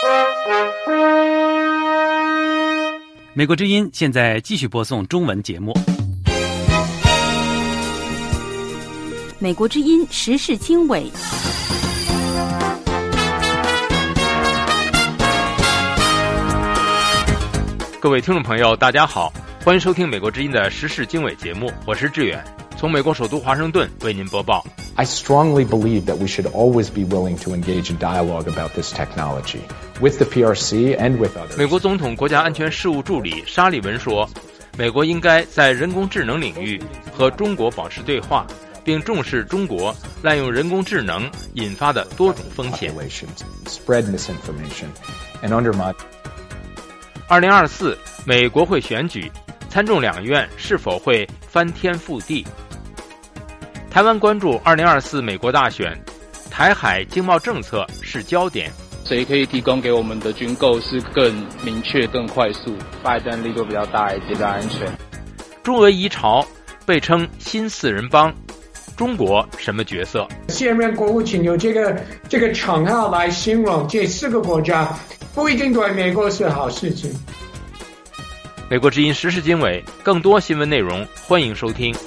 美国之音现在继续播送中文节目。 美国之音时事经纬。 各位听众朋友，大家好，欢迎收听美国之音的时事经纬节目，我是志远，从美国首都华盛顿为您播报。 I strongly believe that we should always be willing to engage in dialogue about this technology with the PRC and with others. 美国总统国家安全事务助理沙利文说，美国应该在人工智能领域和中国保持对话，并重视中国滥用人工智能引发的多种风险。 Spread misinformation and undermine. 2024美国会选举，参众两院是否会翻天覆地？台湾关注2024美国大选，台海经贸政策是焦点。 谁可以提供给我们的军购是更明确、更快速？拜登力度比较大，也比较安全。 中俄移朝被称新四人帮，中国什么角色？ 现任国务卿有这个称号来形容这4个国家，不一定对美国是好事情。 美国之音时事经纬，更多新闻内容，欢迎收听。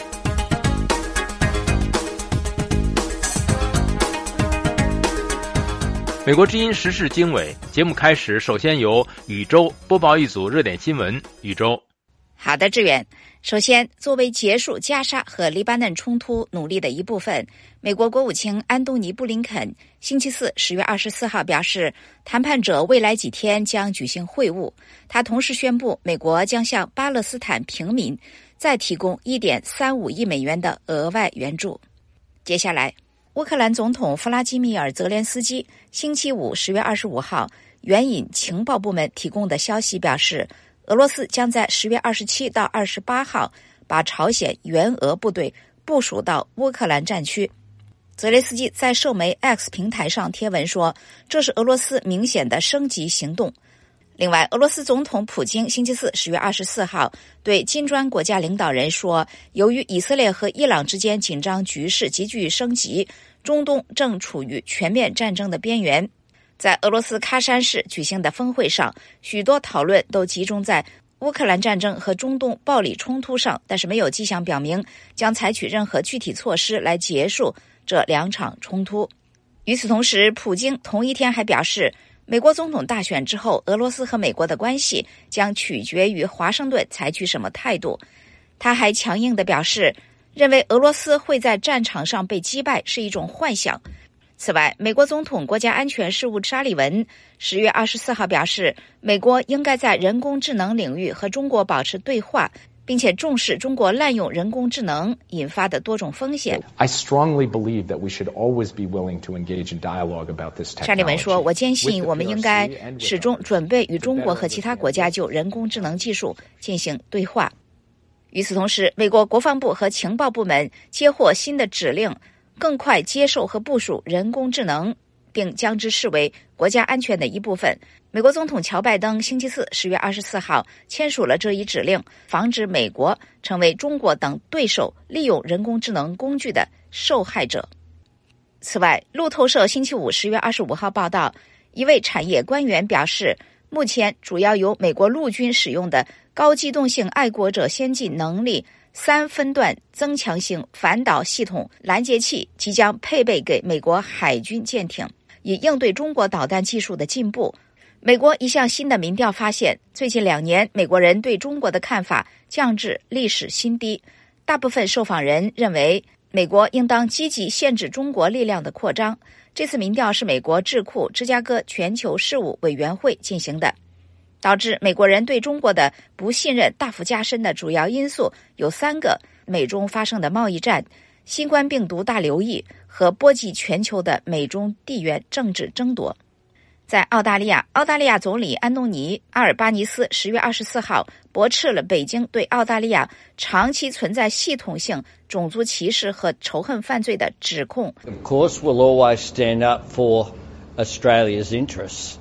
美国之音时事经纬节目开始，首先由宇宙播报一组热点新闻。宇宙。 好的，志远。首先，作为结束加沙和黎巴嫩冲突努力的一部分，美国国务卿安东尼·布林肯星期四10月24号表示，谈判者未来几天将举行会晤。他同时宣布，美国将向巴勒斯坦平民再提供1.35亿美元的额外援助。接下来，乌克兰总统弗拉基米尔·泽连斯基星期五10月25号援引情报部门提供的消息表示，俄罗斯将在10月27到28号把朝鲜援俄部队部署到乌克兰战区。泽连斯基在社媒 X 平台上贴文说，这是俄罗斯明显的升级行动。另外，俄罗斯总统普京星期四10月24号对金砖国家领导人说，由于以色列和伊朗之间紧张局势急剧升级，中东正处于全面战争的边缘。在俄罗斯喀山市举行的峰会上，许多讨论都集中在乌克兰战争和中东暴力冲突上，但是没有迹象表明将采取任何具体措施来结束这2场冲突。与此同时，普京同一天还表示，美国总统大选之后，俄罗斯和美国的关系将取决于华盛顿采取什么态度。他还强硬地表示，认为俄罗斯会在战场上被击败是一种幻想。此外，美国总统国家安全事务沙利文10月24号表示，美国应该在人工智能领域和中国保持对话，并且重视中国滥用人工智能引发的多种风险。 I strongly believe that we should always be willing to engage in dialogue about this technology. 沙利文说，我坚信我们应该始终准备与中国和其他国家就人工智能技术进行对话。与此同时，美国国防部和情报部门接获新的指令，更快接受和部署人工智能，并将之视为国家安全的一部分。美国总统乔拜登星期四10月24号签署了这一指令，防止美国成为中国等对手利用人工智能工具的受害者。此外，路透社星期五10月25号报道，一位产业官员表示，目前主要由美国陆军使用的高机动性爱国者先进能力3分段增强性反导系统拦截器即将配备给美国海军舰艇，以应对中国导弹技术的进步。美国一项新的民调发现，最近2年美国人对中国的看法降至历史新低。大部分受访人认为美国应当积极限制中国力量的扩张。这次民调是美国智库芝加哥全球事务委员会进行的。导致美国人对中国的不信任大幅加深的主要因素有3个：美中发生的贸易战、新冠病毒大流疫和波及全球的美中地缘政治争夺。在澳大利亚总理安东尼·阿尔巴尼斯10月24号驳斥了北京对澳大利亚长期存在系统性种族歧视和仇恨犯罪的指控。 Of course, we'll always stand up for Australia's interests.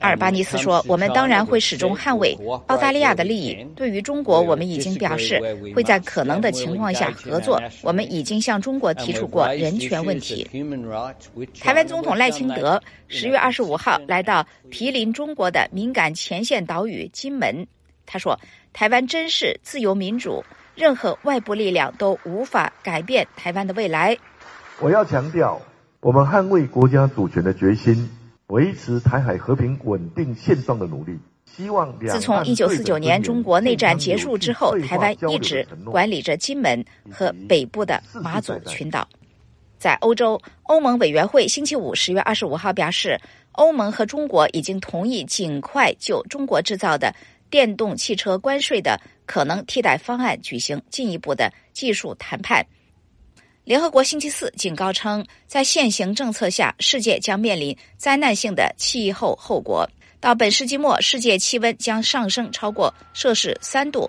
阿尔巴尼斯说，我们当然会始终捍卫澳大利亚的利益。对于中国，我们已经表示会在可能的情况下合作。我们已经向中国提出过人权问题。台湾总统赖清德10月25号来到毗邻中国的敏感前线岛屿金门。他说，台湾珍视自由民主，任何外部力量都无法改变台湾的未来。 我要强调，我们捍卫国家主权的决心，维持台海和平稳定现状的努力。自从1949年中国内战结束之后，台湾一直管理着金门和北部的马祖群岛。在欧洲，欧盟委员会星期五10月25号表示，欧盟和中国已经同意尽快就中国制造的电动汽车关税的可能替代方案举行进一步的技术谈判。联合国星期四警告称，在现行政策下，世界将面临灾难性的气候后果。到本世纪末，世界气温将上升超过摄氏3度。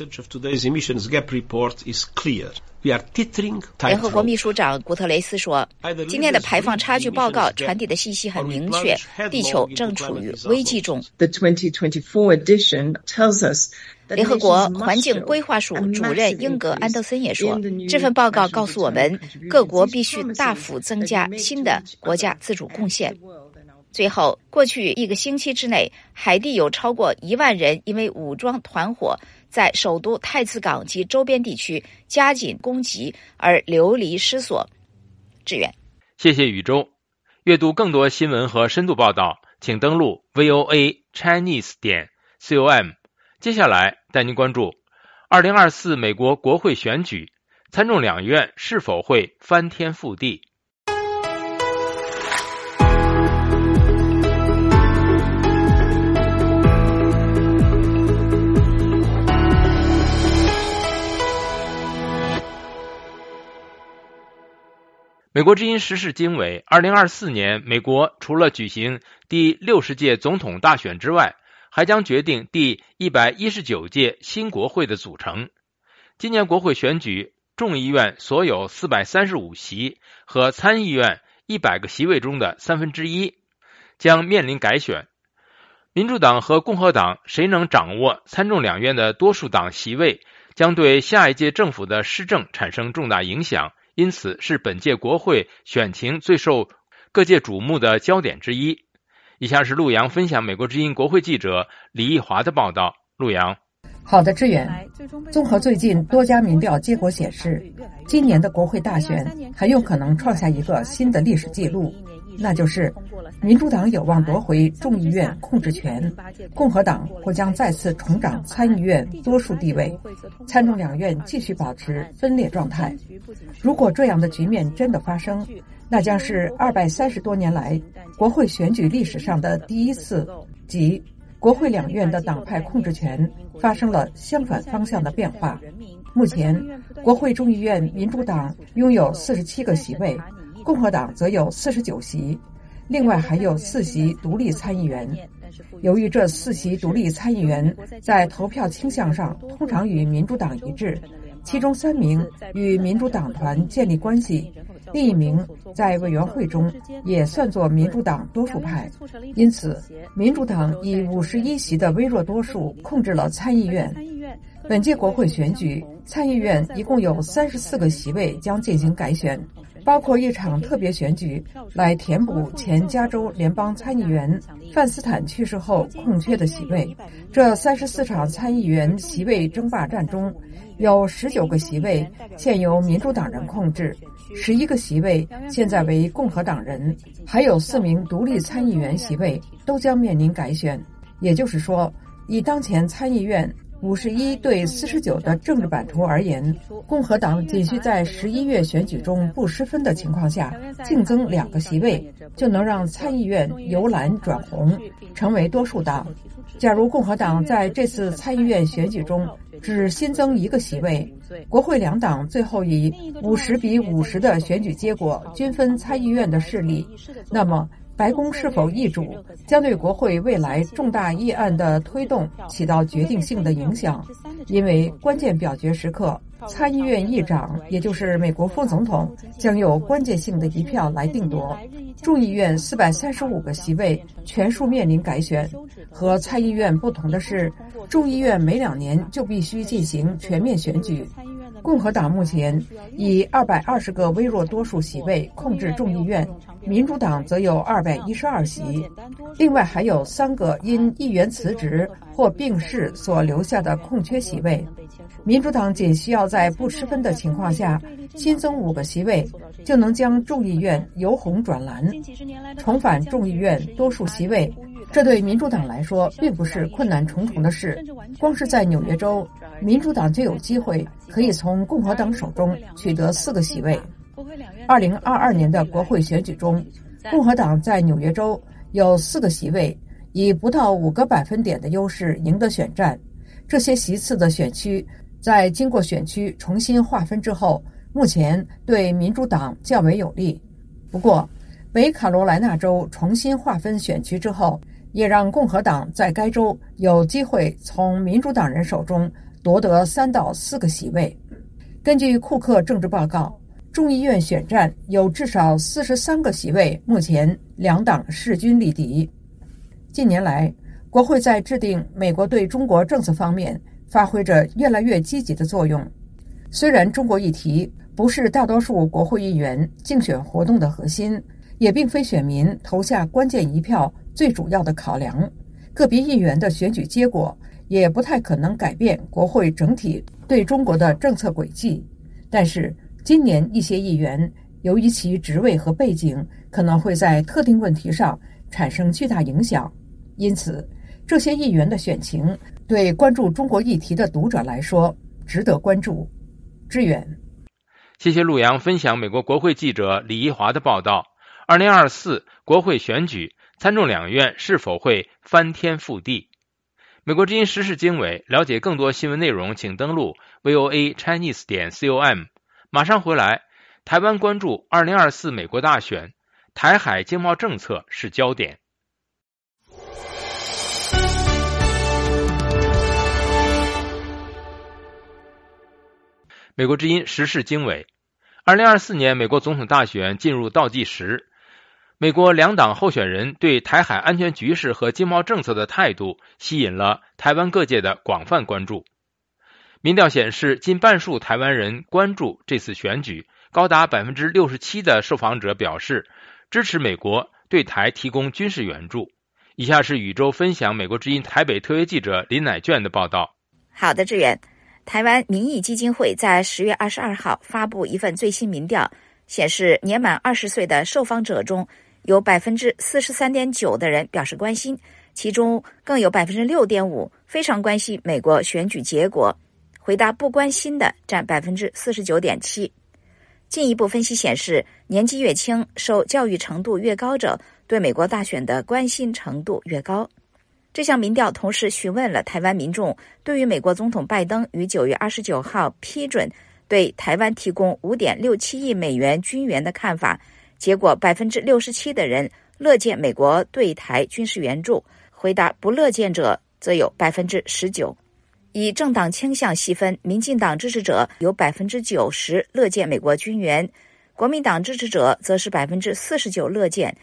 联合国秘书长古特雷斯说，今天的排放差距报告传递的信息很明确，地球正处于危机中。联合国环境规划署主任英格安德森也说，这份报告告诉我们，各国必须大幅增加新的国家自主贡献。最后，过去1个星期之内，海地有超过1万人因为武装团伙在首都太子港及周边地区加紧攻击而流离失所。志远， 谢谢宇宙。阅读更多新闻和深度报道，请登录 voachinese.com。接下来带您关注2024美国国会选举，参众两院是否会翻天覆地？美国之音时事经纬，2024年美国除了举行第60届总统大选之外，还将决定第119届新国会的组成。今年国会选举，众议院所有435席和参议院100个席位中的1/3将面临改选。民主党和共和党谁能掌握参众两院的多数党席位，将对下一届政府的施政产生重大影响，因此是本届国会选情最受各界瞩目的焦点之一。以下是陆洋分享美国之音国会记者李义华的报道。陆洋， 好的，志远。综合最近多家民调结果显示，今年的国会大选很有可能创下一个新的历史记录，那就是民主党有望夺回众议院控制权，共和党或将再次重掌参议院多数地位，参众两院继续保持分裂状态。如果这样的局面真的发生，那将是230多年来国会选举历史上的第一次，即国会两院的党派控制权发生了相反方向的变化。目前，国会众议院民主党拥有47个席位，共和党则有49席，另外还有4席独立参议员。由于这4席独立参议员在投票倾向上通常与民主党一致，其中3名与民主党团建立关系，另1名在委员会中也算作民主党多数派。因此，民主党以51席的微弱多数控制了参议院。本届国会选举，参议院一共有34个席位将进行改选，包括一场特别选举来填补前加州联邦参议员范斯坦去世后空缺的席位。这34场参议员席位争霸战中，有19个席位现由民主党人控制，11个席位现在为共和党人，还有4名独立参议员席位都将面临改选。也就是说，以当前参议院51对49的政治版图而言，共和党仅需在11月选举中不失分的情况下，净增2个席位，就能让参议院由蓝转红，成为多数党。假如共和党在这次参议院选举中只新增1个席位，国会两党最后以50比50的选举结果均分参议院的势力，那么白宫是否易主将对国会未来重大议案的推动起到决定性的影响，因为关键表决时刻参议院议长，也就是美国副总统，将有关键性的一票来定夺。众议院435个席位全数面临改选。和参议院不同的是，众议院每2年就必须进行全面选举。共和党目前以220个微弱多数席位控制众议院，民主党则有212席。另外还有3个因议员辞职或病逝所留下的空缺席位。民主党仅需要在不失分的情况下新增5个席位，就能将众议院由红转蓝，重返众议院多数席位。这对民主党来说并不是困难重重的事。光是在纽约州，民主党就有机会可以从共和党手中取得4个席位。2022年的国会选举中，共和党在纽约州有4个席位，以不到5个百分点的优势赢得选战。这些席次的选区在经过选区重新划分之后，目前对民主党较为有利。不过，北卡罗来纳州重新划分选区之后，也让共和党在该州有机会从民主党人手中夺得3到4个席位。根据库克政治报告，众议院选战有至少43个席位，目前2党势均力敌。近年来，国会在制定美国对中国政策方面发挥着越来越积极的作用。虽然中国议题不是大多数国会议员竞选活动的核心，也并非选民投下关键一票最主要的考量，个别议员的选举结果也不太可能改变国会整体对中国的政策轨迹。但是今年一些议员由于其职位和背景可能会在特定问题上产生巨大影响，因此这些议员的选情对关注中国议题的读者来说值得关注。志远， 谢谢陆阳分享美国国会记者李一华的报道。2024国会选举，参众两院是否会翻天覆地？美国之音时事经纬，了解更多新闻内容，请登录 voachinese.com。马上回来，台湾关注2024美国大选，台海经贸政策是焦点。美国之音时事经纬，2024年美国总统大选进入倒计时。美国2党候选人对台海安全局势和经贸政策的态度吸引了台湾各界的广泛关注。民调显示，近半数台湾人关注这次选举，高达 67% 的受访者表示支持美国对台提供军事援助。以下是宇宙分享美国之音台北特约记者林乃卷的报道。 好的，志远。台湾民意基金会在10月22号发布一份最新民调，显示年满20岁的受访者中有 43.9% 的人表示关心，其中更有 6.5% 非常关心美国选举结果，回答不关心的占 49.7%。 进一步分析显示，年纪越轻、受教育程度越高者对美国大选的关心程度越高。这项民调同时询问了台湾民众对于美国总统拜登于9月29号批准对台湾提供 5.67 亿美元军援的看法，结果 67% 的人乐见美国对台军事援助，回答不乐见者则有 19%。 以政党倾向细分，民进党支持者有 90% 乐见美国军援，国民党支持者则是 49% 乐见，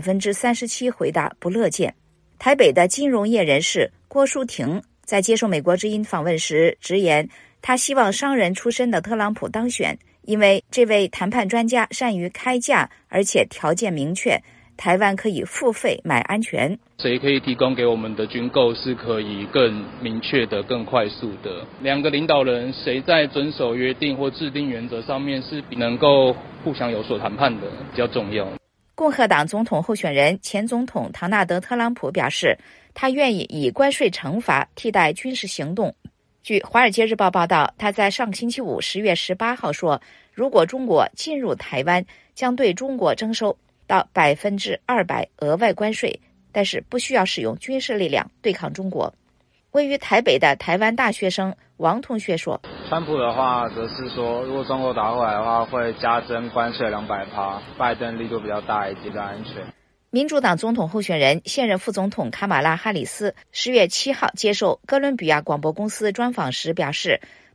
37% 回答不乐见。台北的金融业人士郭淑婷在接受美国之音访问时直言，他希望商人出身的特朗普当选，因为这位谈判专家善于开价，而且条件明确，台湾可以付费买安全。 谁可以提供给我们的军购是可以更明确的、更快速的。两个领导人谁在遵守约定或制定原则上面是能够互相有所谈判的比较重要。 共和党总统候选人前总统唐纳德·特朗普表示，他愿意以关税惩罚替代军事行动。据《华尔街日报》报道，他在上个星期五10月18号说，如果中国进入台湾，将对中国征收到 200% 额外关税，但是不需要使用军事力量对抗中国。位于台北的台湾大学生王同学说， 川普的话则是说，如果中国打过来的话，会加征关税 200%， 拜登力度比较大一点，比较安全。 民主党总统候选人现任副总统卡马拉哈里斯10月7号接受哥伦比亚广播公司专访时表示，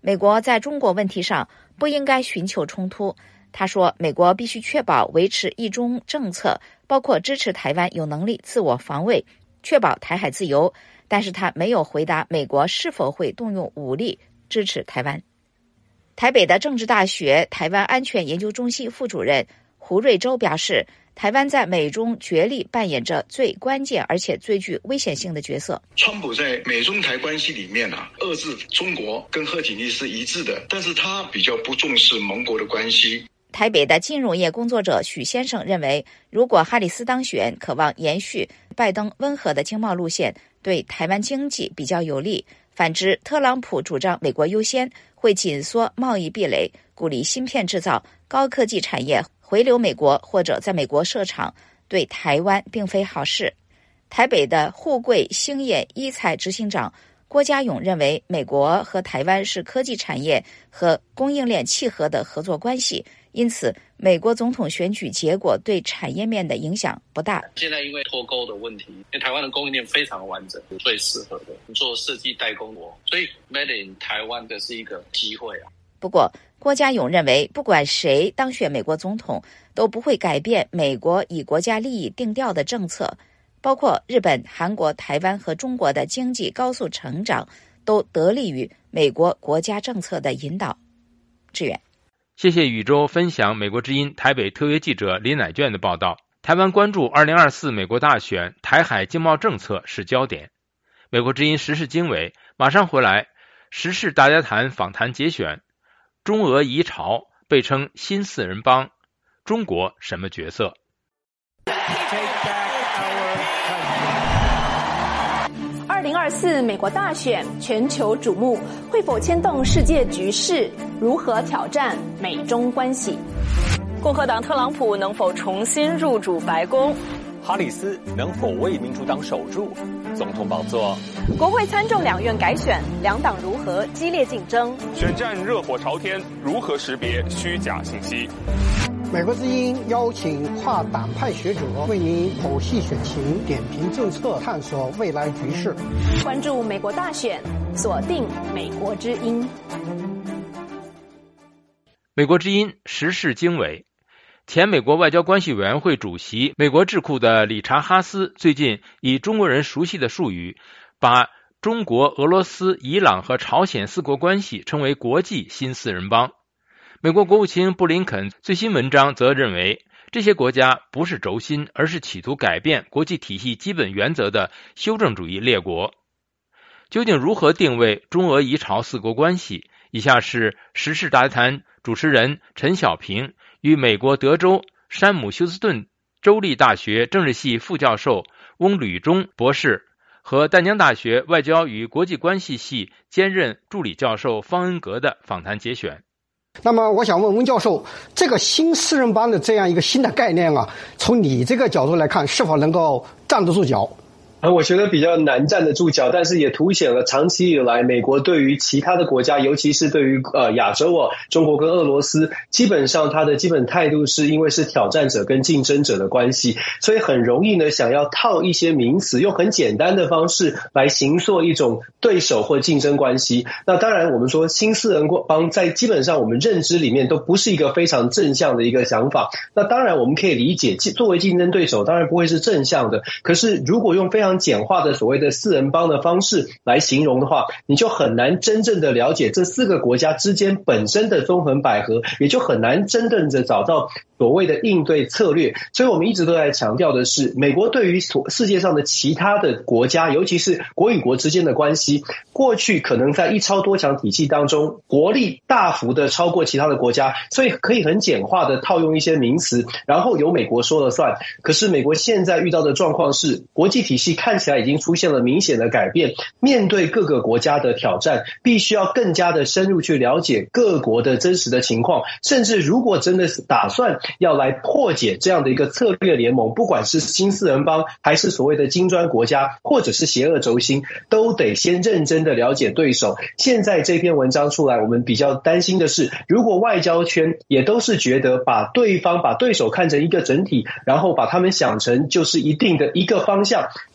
美国在中国问题上不应该寻求冲突。他说，美国必须确保维持一中政策，包括支持台湾有能力自我防卫，确保台海自由，但是他没有回答美国是否会动用武力支持台湾。台北的政治大学台湾安全研究中心副主任胡瑞洲表示，台湾在美中角力扮演着最关键而且最具危险性的角色。 川普在美中台关系里面遏制中国跟贺锦丽是一致的，但是他比较不重视盟国的关系。 台北的金融业工作者许先生认为，如果哈里斯当选，渴望延续拜登温和的经贸路线，对台湾经济比较有利。反之，特朗普主张美国优先，会紧缩贸易壁垒，鼓励芯片制造、高科技产业回流美国或者在美国设厂，对台湾并非好事。台北的沪贵兴业医材执行长郭家勇认为，美国和台湾是科技产业和供应链契合的合作关系，因此美国总统选举结果对产业面的影响不大。 现在因为脱钩的问题，因为台湾的供应链非常完整，最适合的做设计代工国，所以 Made in 台湾的是一个机会啊。 不过郭家勇认为，不管谁当选美国总统，都不会改变美国以国家利益定调的政策，包括日本、韩国、台湾和中国的经济高速成长，都得力于美国国家政策的引导。志远， 谢谢宇宙分享美国之音台北特约记者李乃卷的报道。台湾关注2024美国大选，台海经贸政策是焦点。美国之音时事经纬马上回来，时事大家谈访谈节选。中俄夷朝被称新四人帮，中国什么角色 ？2024美国大选全球瞩目，会否牵动世界局势？如何挑战美中关系？ 共和党特朗普能否重新入主白宫？ 哈里斯能否为民主党守住总统宝座？ 国会参众两院改选，两党如何激烈竞争？ 选战热火朝天，如何识别虚假信息？ 美国之音邀请跨党派学者为您剖析选情、点评政策、探索未来局势。 关注美国大选，锁定美国之音。 美国之音时事经纬。前美国外交关系委员会主席、美国智库的理查哈斯最近以中国人熟悉的术语，把中国、俄罗斯、伊朗和朝鲜四国关系称为国际新四人帮。美国国务卿布林肯最新文章则认为，这些国家不是轴心，而是企图改变国际体系基本原则的修正主义列国。究竟如何定位中俄夷朝四国关系？以下是时事大谈主持人陈小平与美国德州山姆休斯顿州立大学政治系副教授翁吕中博士和淡江大学外交与国际关系系兼任助理教授方恩格的访谈节选。 那么我想问温教授，这个新四人帮的这样一个新的概念从你这个角度来看，是否能够站得住脚？ 我觉得比较难站得住脚，但是也凸显了长期以来美国对于其他的国家，尤其是对于亚洲中国跟俄罗斯，基本上它的基本态度是因为是挑战者跟竞争者的关系，所以很容易呢想要套一些名词，用很简单的方式来形塑一种对手或竞争关系。那当然我们说新四人帮在基本上我们认知里面都不是一个非常正向的一个想法。那当然我们可以理解，作为竞争对手当然不会是正向的，可是如果用非常简化的所谓的四人帮的方式来形容的话，你就很难真正的了解这四个国家之间本身的纵横捭阖，也就很难真正的找到所谓的应对策略。所以我们一直都在强调的是，美国对于世界上的其他的国家，尤其是国与国之间的关系，过去可能在一超多强体系当中，国力大幅的超过其他的国家，所以可以很简化的套用一些名词，然后由美国说了算。可是美国现在遇到的状况是，国际体系看起来已经出现了明显的改变，面对各个国家的挑战，必须要更加的深入去了解各国的真实的情况，甚至如果真的是打算要来破解这样的一个策略联盟，不管是新四人帮还是所谓的金砖国家或者是邪恶轴心，都得先认真的了解对手。现在这篇文章出来，我们比较担心的是，如果外交圈也都是觉得把对手看成一个整体，然后把他们想成就是一定的一个方向，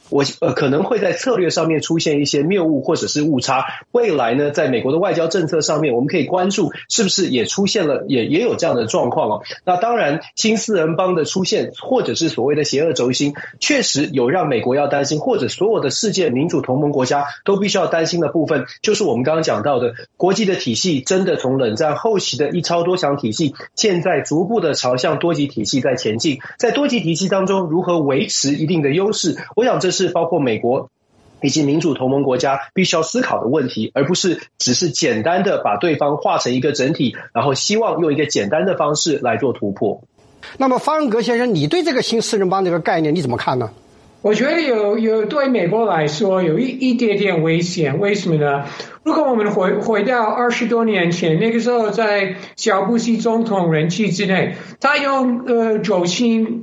可能会在策略上面出现一些谬误或者是误差。未来呢，在美国的外交政策上面，我们可以关注是不是也出现了也有这样的状况哦。那当然，新四人帮的出现，或者是所谓的邪恶轴心，确实有让美国要担心，或者所有的世界民主同盟国家都必须要担心的部分，就是我们刚刚讲到的国际的体系真的从冷战后期的一超多强体系，现在逐步的朝向多极体系在前进。在多极体系当中，如何维持一定的优势，我想这是包括美国以及民主同盟国家必须要思考的问题，而不是只是简单的把对方化成一个整体，然后希望用一个简单的方式来做突破。 那么方恩格先生，你对这个新四人帮这个概念你怎么看呢？ 我觉得有对美国来说有一点点危险。为什么呢？如果我们回到20多年前，那个时候在小布希总统任期之内，他用轴心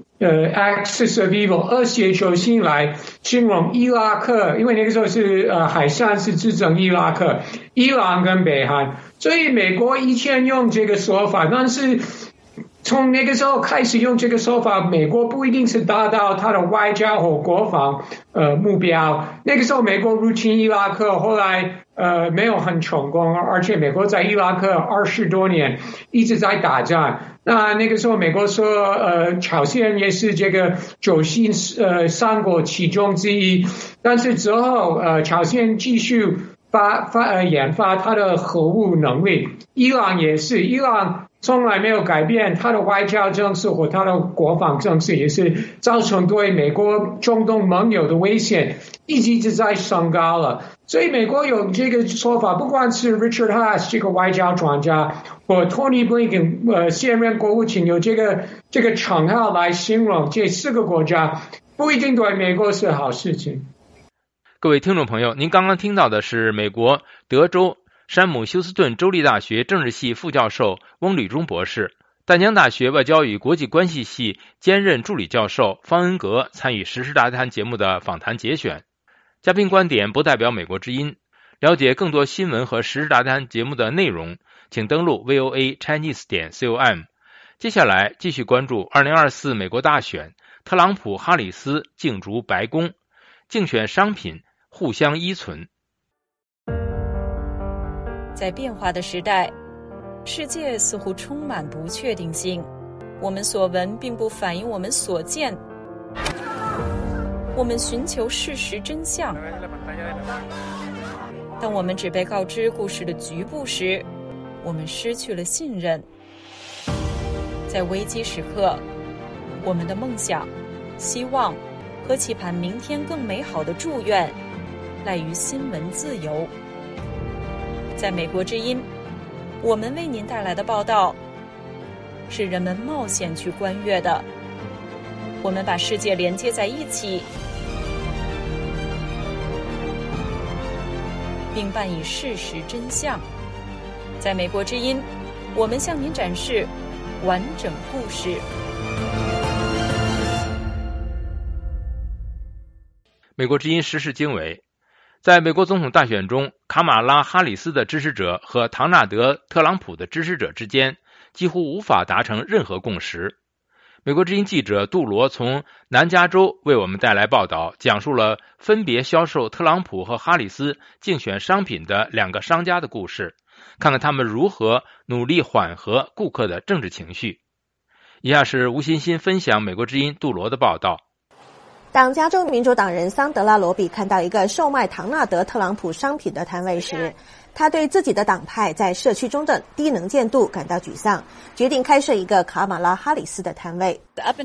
axis of evil 恶邪轴心来形容伊拉克，因为那个时候是海珊是支撑伊拉克、伊朗跟北韩，所以美国以前用这个说法，但是从那个时候开始用这个说法，美国不一定是达到他的外交和国防目标。那个时候美国入侵伊拉克，后来没有很成功，而且美国在伊拉克20多年一直在打仗。那个时候美国说朝鲜也是这个轴心三国其中之一，但是之后朝鲜继续研发它的核武能力，伊朗也是，伊朗从来没有改变他的外交政策和他的国防政策，也是造成对美国中东盟友的危险一直在升高了。所以美国有这个说法，不管是 Richard Haass 这个外交专家或 Tony Blinken 现任国务卿有这个称号来形容这4个国家，不一定对美国是好事情。 各位听众朋友，您刚刚听到的是美国德州山姆休斯顿州立大学政治系副教授翁履中博士，淡江大学外交与国际关系系兼任助理教授方恩格参与时事大谈节目的访谈节选。嘉宾观点不代表美国之音。了解更多新闻和时事大谈节目的内容，请登录 voachinese.com。 接下来继续关注2024美国大选，特朗普、哈里斯竞逐白宫，竞选商品互相依存。 在变化的时代，世界似乎充满不确定性。我们所闻并不反映我们所见。我们寻求事实真相。当我们只被告知故事的局部时，我们失去了信任。在危机时刻，我们的梦想、希望和期盼明天更美好的祝愿，赖于新闻自由。在美国之音，我们为您带来的报道是人们冒险去观阅的。我们把世界连接在一起，并伴以事实真相。在美国之音，我们向您展示完整故事。 美国之音时事经纬。在美国总统大选中，卡马拉·哈里斯的支持者和唐纳德·特朗普的支持者之间几乎无法达成任何共识。美国之音记者杜罗从南加州为我们带来报道，讲述了分别销售特朗普和哈里斯竞选商品的2个商家的故事，看看他们如何努力缓和顾客的政治情绪。以下是吴欣欣分享美国之音杜罗的报道。 当加州民主党人桑德拉·罗比看到一个售卖唐纳德·特朗普商品的摊位时，他对自己的党派在社区中的低能见度感到沮丧，决定开设一个卡马拉·哈里斯的摊位。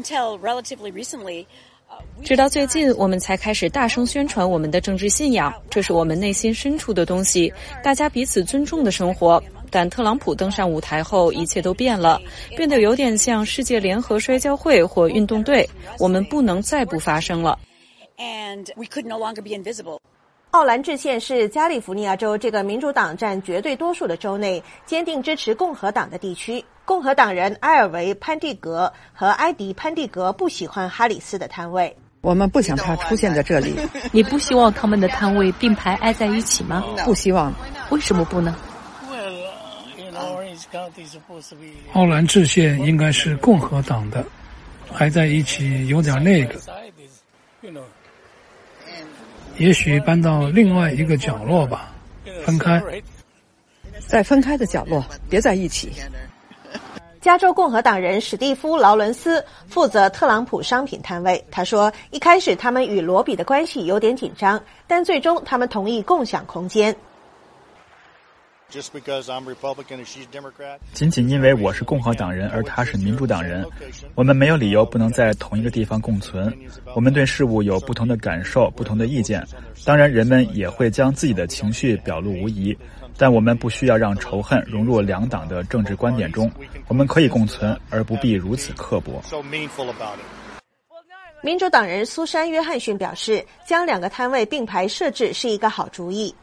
直到最近，我们才开始大声宣传我们的政治信仰，这是我们内心深处的东西，大家彼此尊重的生活。但特朗普登上舞台后，一切都变了，变得有点像世界联合摔跤会或运动队，我们不能再不发声了。 奥兰治县是加利福尼亚州这个民主党占绝对多数的州内坚定支持共和党的地区。共和党人埃尔维·潘蒂格和埃迪·潘蒂格不喜欢哈里斯的摊位。 我们不想他出现在这里。 你不希望他们的摊位并排挨在一起吗？ 不希望。 为什么不呢？ 奥兰治县应该是共和党的，挨在一起有点那个。 也许搬到另外一个角落吧，分开。 在分开的角落，别在一起。 加州共和党人史蒂夫·劳伦斯负责特朗普商品摊位。他说，一开始他们与罗比的关系有点紧张，但最终他们同意共享空间。 仅仅因为我是共和党人，而他是民主党人，我们没有理由不能在同一个地方共存。我们对事物有不同的感受，不同的意见，当然人们也会将自己的情绪表露无遗，但我们不需要让仇恨融入两党的政治观点中，我们可以共存，而不必如此刻薄。 民主党人苏珊·约翰逊表示，将两个摊位并排设置是一个好主意。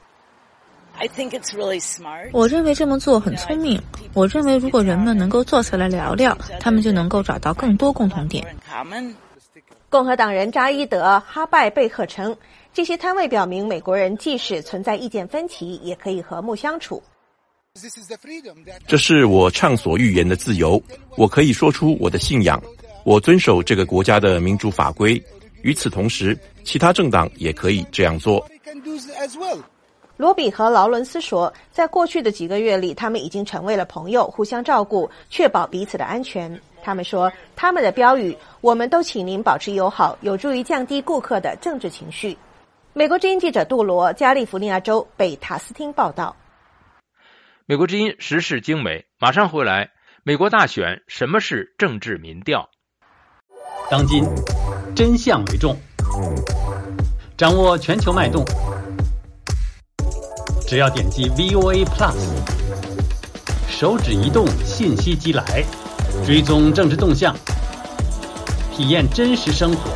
我认为这么做很聪明。我认为如果人们能够坐下来聊聊，他们就能够找到更多共同点。 共和党人扎伊德·哈拜贝赫称，这些摊位表明美国人即使存在意见分歧，也可以和睦相处。 这是我畅所欲言的自由，我可以说出我的信仰，我遵守这个国家的民主法规。与此同时，其他政党也可以这样做。 罗比和劳伦斯说，在过去的几个月里，他们已经成为了朋友，互相照顾，确保彼此的安全。他们说，他们的标语“我们都请您保持友好”有助于降低顾客的政治情绪。美国之音记者杜罗，加利福尼亚州北塔斯汀报道。 美国之音时事经纬，马上回来。美国大选，什么是政治民调？ 当今真相为重，掌握全球脉动。只要点击 VOA Plus， 手指移动，信息即来，追踪政治动向，体验真实生活。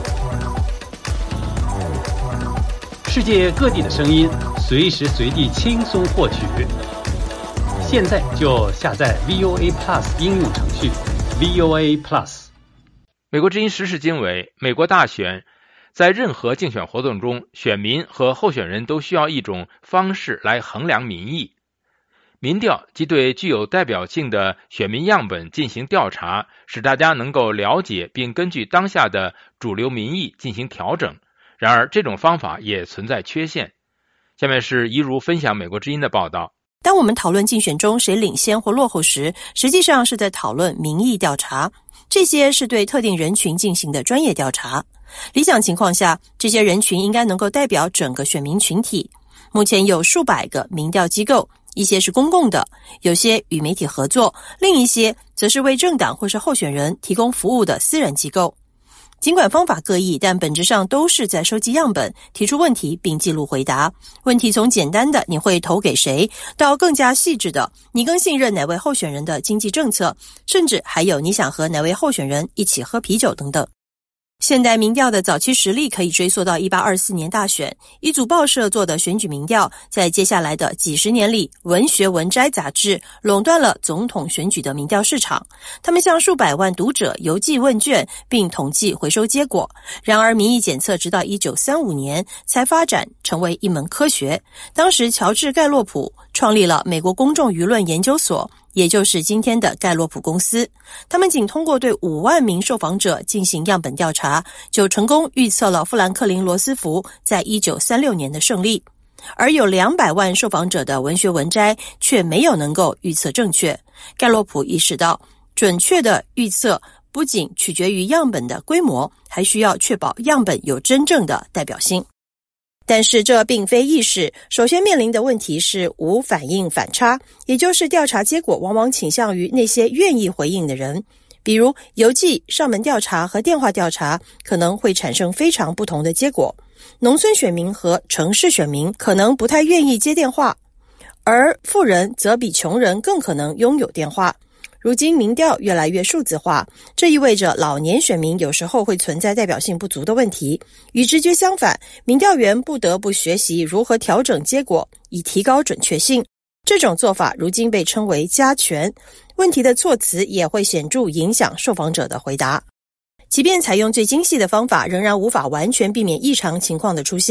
世界各地的声音，随时随地轻松获取。现在就下载 VOA Plus 应用程序 VOA Plus。 美国之音时事经纬，美国大选。在任何竞选活动中，选民和候选人都需要一种方式来衡量民意。民调即对具有代表性的选民样本进行调查，使大家能够了解并根据当下的主流民意进行调整。然而，这种方法也存在缺陷。下面是怡如分享美国之音的报道。 当我们讨论竞选中谁领先或落后时，实际上是在讨论民意调查。这些是对特定人群进行的专业调查。理想情况下，这些人群应该能够代表整个选民群体。目前有数百个民调机构，一些是公共的，有些与媒体合作，另一些则是为政党或是候选人提供服务的私人机构。尽管方法各异，但本质上都是在收集样本，提出问题并记录回答。问题从简单的你会投给谁，到更加细致的你更信任哪位候选人的经济政策，甚至还有你想和哪位候选人一起喝啤酒等等。现代民调的早期实例可以追溯到1824年大选，一组报社做的选举民调，在接下来的几十年里，文学文摘杂志垄断了总统选举的民调市场。他们向数百万读者邮寄问卷，并统计回收结果。然而民意检测直到1935年才发展成为一门科学。当时乔治·盖洛普创立了美国公众舆论研究所，也就是今天的盖洛普公司。他们仅通过对5万名受访者进行样本调查，就成功预测了富兰克林·罗斯福在1936年的胜利。而有200万受访者的文学文摘却没有能够预测正确。盖洛普意识到，准确的预测不仅取决于样本的规模，还需要确保样本有真正的代表性。但是这并非易事，首先面临的问题是无反应反差，也就是调查结果往往倾向于那些愿意回应的人。比如邮寄、上门调查和电话调查可能会产生非常不同的结果。农村选民和城市选民可能不太愿意接电话，而富人则比穷人更可能拥有电话。如今民调越来越数字化，这意味着老年选民有时候会存在代表性不足的问题。与直觉相反，民调员不得不学习如何调整结果，以提高准确性。这种做法如今被称为加权，问题的措辞也会显著影响受访者的回答。即便采用最精细的方法，仍然无法完全避免异常情况的出现。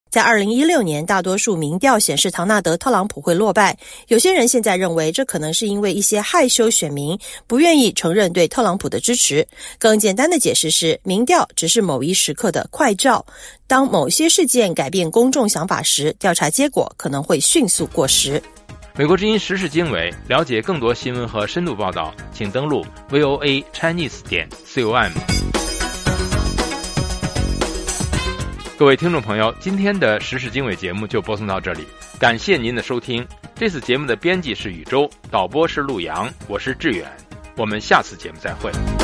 在2016年，大多数民调显示唐纳德·特朗普会落败。有些人现在认为，这可能是因为一些害羞选民不愿意承认对特朗普的支持。更简单的解释是，民调只是某一时刻的快照，当某些事件改变公众想法时，调查结果可能会迅速过时。 美国之音时事经纬，了解更多新闻和深度报道，请登录 voachinese.com。各位听众朋友，今天的时事经纬节目就播送到这里，感谢您的收听。这次节目的编辑是宇宙，导播是陆阳，我是志远，我们下次节目再会。